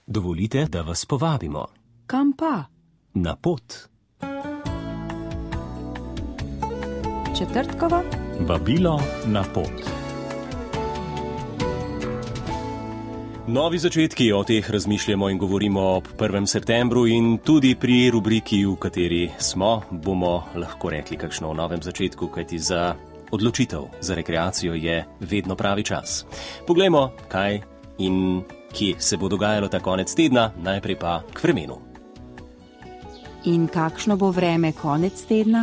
Dovolite, da vas povabimo. Kam pa? Na pot. Četrtkova? Vabilo na pot. Novi začetki, o teh razmišljamo in govorimo ob 1. septembru in tudi pri rubriki, v kateri smo, bomo lahko rekli kakšno o novem začetku, kajti za odločitev, za rekreacijo je vedno pravi čas. Poglejmo, kaj in kje se bo dogajalo ta konec tedna, najprej pa k vremenu. In kakšno bo vreme konec tedna?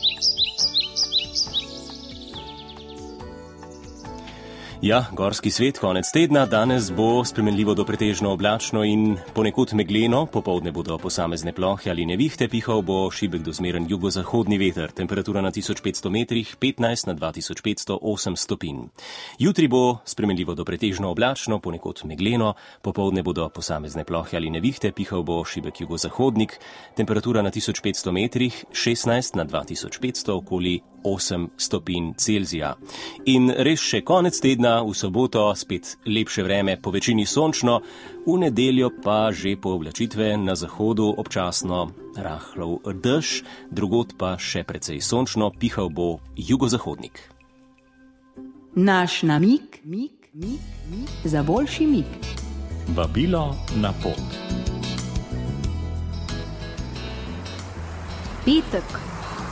Ja, gorski svet, konec tedna, danes bo spremenljivo do pretežno oblačno in ponekod megleno, popoldne bodo posamezne plohe ali nevihte, pihal bo šibek do zmeren jugozahodni veter, temperatura na 1500 metrih, 15 na 2500, 8 stopinj. Jutri bo spremenljivo do pretežno oblačno, ponekod megleno, popoldne bodo posamezne plohe ali nevihte, pihal bo šibek jugozahodnik, temperatura na 1500 metrih, 16 na 2500, okoli 8 stopinj Celzija. In res še konec tedna, v soboto spet lepše vreme, po večini sončno, v nedeljo pa že po oblačitve, na zahodu občasno rahlov dež, drugod pa še precej sončno, pihal bo jugozahodnik. Naš namig za boljši mig. Vabilo na pot. Petek.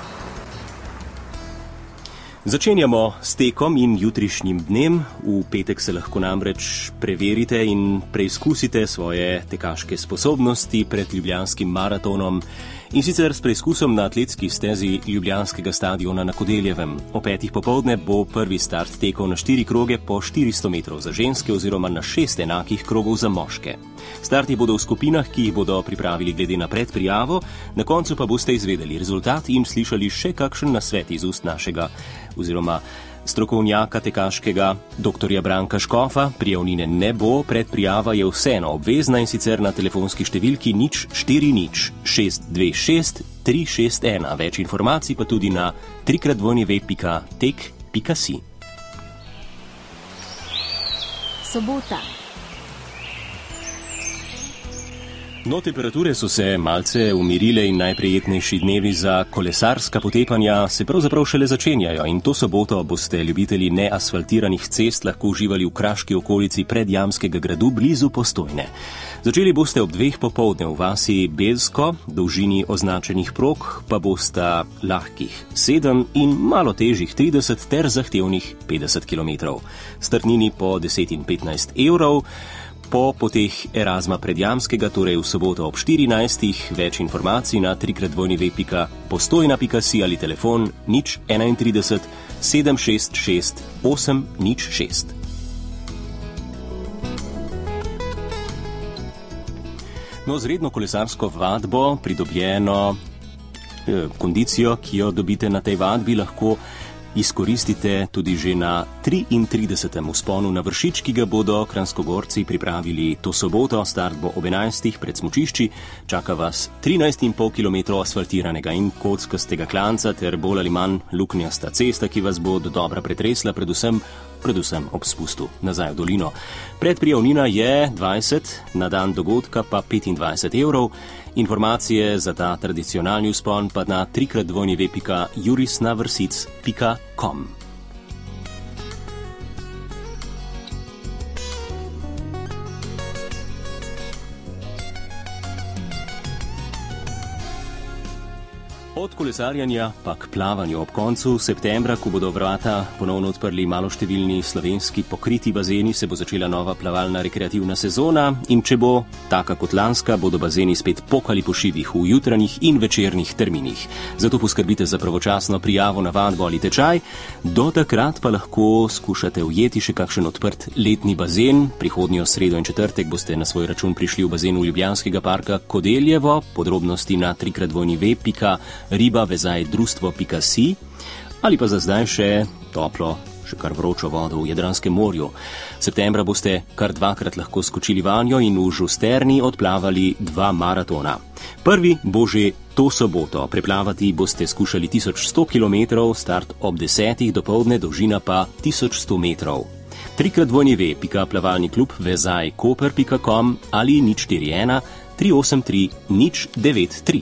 Začenjamo s tekom in jutrišnjim dnem. V petek se lahko namreč preverite in preizkusite svoje tekaške sposobnosti pred ljubljanskim maratonom. In sicer s preizkusom na atletski stezi Ljubljanskega stadiona na Kodeljevem. O 5. popoldne bo prvi start tekov na 4 kroge po 400 metrov za ženske oziroma na 6 enakih krogov za moške. Starti bodo v skupinah, ki jih bodo pripravili glede na predprijavo, na koncu pa boste izvedeli rezultat in slišali še kakšen nasvet iz ust našega oziroma strokovnjaka tekaškega, dr. Branka Škofa. Prijavnine ne bo, predprijava je vseeno obvezna in sicer na telefonski številki 040 626 361. Več informacij pa tudi na www.tek.si. Sobota. No, temperature so se malce umirile in najprijetnejši dnevi za kolesarska potepanja se pravzaprav šele začenjajo in to soboto boste ljubitelji neasfaltiranih cest lahko uživali v kraški okolici Predjamskega gradu blizu Postojne. Začeli boste ob 2 popoldne v vasi Belsko, dolžini označenih prog pa bosta lahkih 7 in malo težjih 30 ter zahtevnih 50 km. Startnini po 10 in 15 evrov. Po poteh Erasma Predjamskega, torej v soboto ob 14. Več informacij na www.postojna.si ali telefon 031 766 806. No, z redno kolesarsko vadbo, pridobljeno kondicijo, ki jo dobite na tej vadbi, lahko izkoristite tudi že na 33. vzponu na Vršič, ki ga bodo Kranjskogorci pripravili to soboto. Start bo ob 11. pred smučišči. Čaka vas 13,5 km asfaltiranega in kockastega klanca ter bolj ali manj luknjasta cesta, ki vas bo do dobra pretresla, predvsem ob spustu nazaj v dolino. Predprijavnina je 20, na dan dogodka pa 25 evrov. Informacije za ta tradicionalni vzpon pa na www.jurisnavrsic.com. Od kolesarjanja pa k plavanju. Ob koncu septembra, ko bodo vrata ponovno odprli maloštevilni slovenski pokriti bazeni, se bo začela nova plavalna rekreativna sezona in če bo taka kot lanska, bodo bazeni spet pokali po šivih v jutranjih in večernih terminih. Zato poskrbite za pravočasno prijavo na vadbo ali tečaj. Do takrat pa lahko skušate ujeti še kakšen odprt letni bazen. Prihodnjo sredo in četrtek boste na svoj račun prišli v bazenu Ljubljanskega parka Kodeljevo. Podrobnosti na www.ribavezajdrustvo.si ali pa za zdaj še toplo, še kar vročo vodo v Jadranskem morju. Septembra boste kar 2-krat lahko skočili vanjo in v Žusterni odplavali 2 maratona. Prvi bo že to soboto. Preplavati boste skušali 1100 km, start ob 10. dopoldne, dolžina pa 1100 metrov. www.plavalniklub.vezaj.koper.com ali 041 383 093.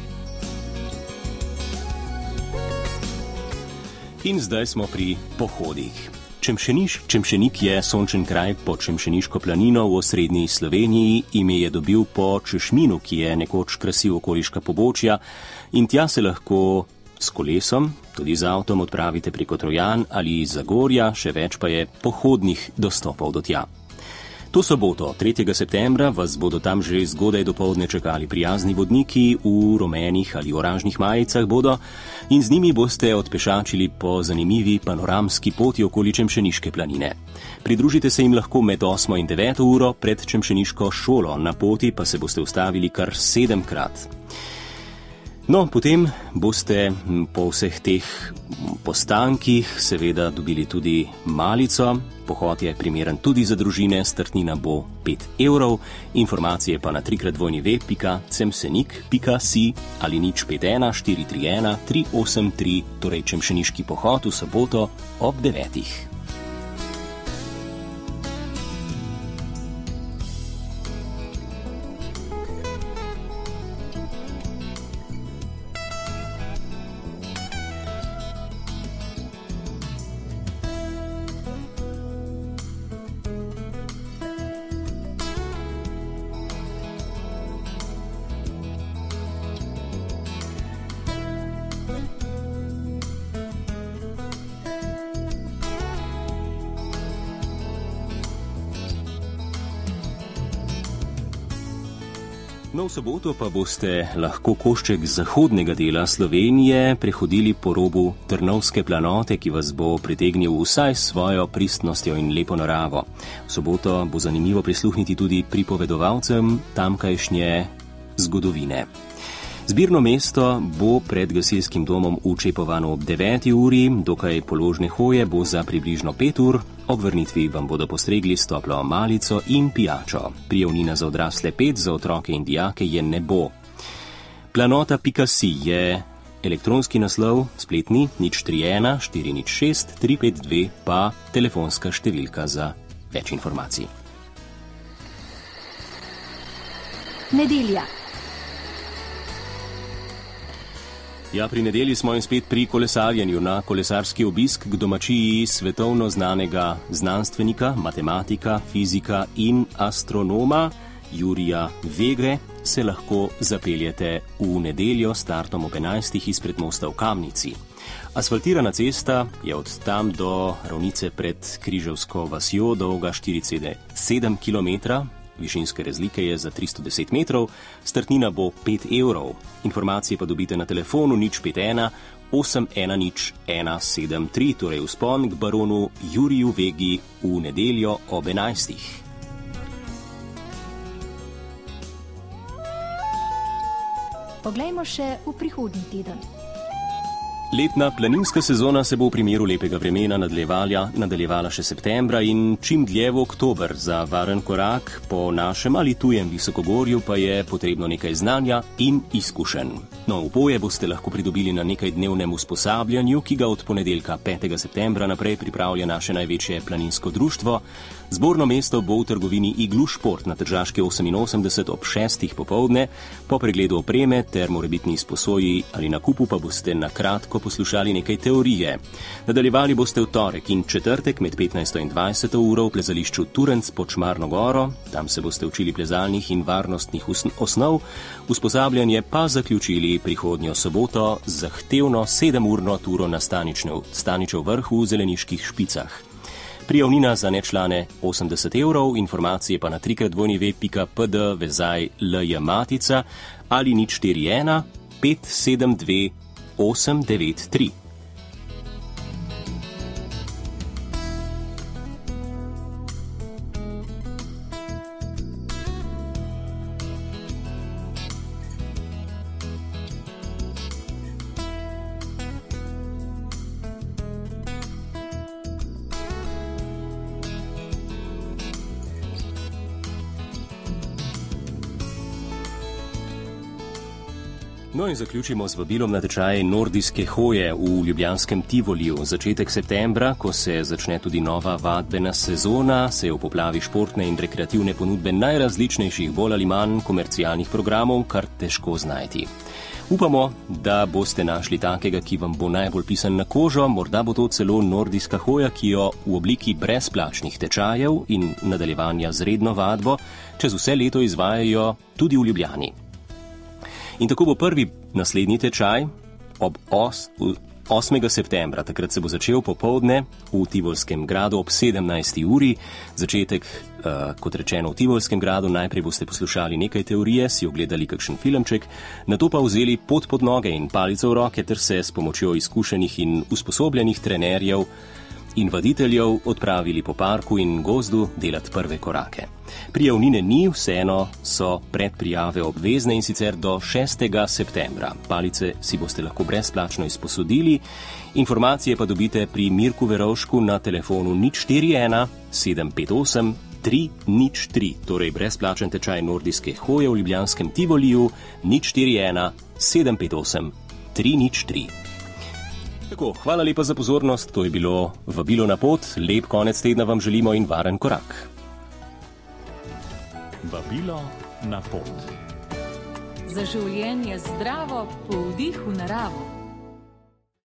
In zdaj smo pri pohodih. Čemšenik je sončen kraj pod Čemšeniško planino v osrednji Sloveniji. Ime je dobil po Češminu, ki je nekoč krasil okoliška pobočja, in tja se lahko s kolesom, tudi z avtom odpravite preko Trojan ali Zagorja, še več pa je pohodnih dostopov do tja. To soboto, 3. septembra, vas bodo tam že zgodaj dopoldne čakali prijazni vodniki, v rumenih ali oranžnih majicah bodo, in z njimi boste odpešačili po zanimivi panoramski poti okoli Čemšeniške planine. Pridružite se jim lahko med 8. in 9. uro pred Čemšeniško šolo, na poti pa se boste ustavili kar 7-krat. No, potem boste po vseh teh postankih seveda dobili tudi malico. Pohod je primeren tudi za družine, startnina bo 5 €, informacije pa na www.cemsenik.si ali 051 431 383, torej Čemšeniški pohod v soboto ob 9. No, v soboto pa boste lahko košček zahodnega dela Slovenije prehodili po robu Trnovske planote, ki vas bo pritegnil vsaj s svojo pristnostjo in lepo naravo. V soboto bo zanimivo prisluhniti tudi pripovedovalcem tamkajšnje zgodovine. Zbirno mesto bo pred gasilskim domom v Čepovanu ob 9. uri, dokaj položne hoje bo za približno 5 ur, ob vrnitvi vam bodo postregli s toplo malico in pijačo. Prijavnina za odrasle 5, za otroke in dijake je ne bo. Planota.si je elektronski naslov, spletni 031 406 352 pa telefonska številka za več informacij. Nedelja. Ja, pri nedelji smo in spet pri kolesarjenju na kolesarski obisk k domačiji svetovno znanega znanstvenika, matematika, fizika in astronoma Jurija Vegre se lahko zapeljete v nedeljo s startom ob 11. izpred mosta v Kamnici. Asfaltirana cesta je od tam do ravnice pred Križevsko vasjo dolga 4,7 km, višinske razlike je za 310 metrov, startnina bo 5 €. Informacije pa dobite na telefonu 051 810 173, torej vzpon k baronu Juriju Vegi v nedeljo ob 11. Poglejmo še v prihodnji teden. Letna planinska sezona se bo v primeru lepega vremena nadaljevala še septembra in čim dlje v oktober. Za varen korak po našem ali tujem visokogorju pa je potrebno nekaj znanja in izkušenj. No, oboje boste lahko pridobili na nekajdnevnem usposabljanju, ki ga od ponedeljka 5. septembra naprej pripravlja naše največje planinsko društvo. Zborno mesto bo v trgovini Iglu Šport na Tržaški 88 ob 6. popoldne. Po pregledu opreme ter morebitni izposoji ali nakupu pa boste na kratko poslušali nekaj teorije. Nadaljevali boste v torek in četrtek med 15. in 20. uro v plezališču Turenc pod Šmarno goro. Tam se boste učili plezalnih in varnostnih osnov. Usposabljanje pa zaključili prihodnjo soboto z zahtevno 7-urno turo na Staničev vrh v Zeleniških Špicah. Prijavnina za nečlane 80 €, informacije pa na www.pd.vezaj.lj.matica ali 041 572 893. No in zaključimo z vabilom na tečaj nordijske hoje v ljubljanskem Tivoliju. Začetek septembra, ko se začne tudi nova vadbena sezona, se je v poplavi športne in rekreativne ponudbe najrazličnejših bolj ali manj komercialnih programov kar težko znajti. Upamo, da boste našli takega, ki vam bo najbolj pisan na kožo, morda bo to celo nordijska hoja, ki jo v obliki brezplačnih tečajev in nadaljevanja z redno vadbo čez vse leto izvajajo tudi v Ljubljani. In tako bo prvi naslednji tečaj ob 8. septembra, takrat se bo začel popoldne v Tivolskem gradu ob 17. uri. Začetek, kot rečeno, v Tivolskem gradu, najprej boste poslušali nekaj teorije, si ogledali kakšen filmček, nato pa vzeli pot pod noge in palico v roke ter se s pomočjo izkušenih in usposobljenih trenerjev in vaditeljev odpravili po parku in gozdu delati prve korake. Prijavnine ni, vseeno so predprijave obvezne in sicer do 6. septembra. Palice si boste lahko brezplačno izposodili. Informacije pa dobite pri Mirku Verovšku na telefonu 041 758 303, torej brezplačen tečaj nordijske hoje v ljubljanskem Tivoliju 041 758 303. Tako, hvala lepa za pozornost, to je bilo vabilo na pot, lep konec tedna vam želimo in varen korak. Vabilo na pot. Za življenje zdravo, po vdihu naravo.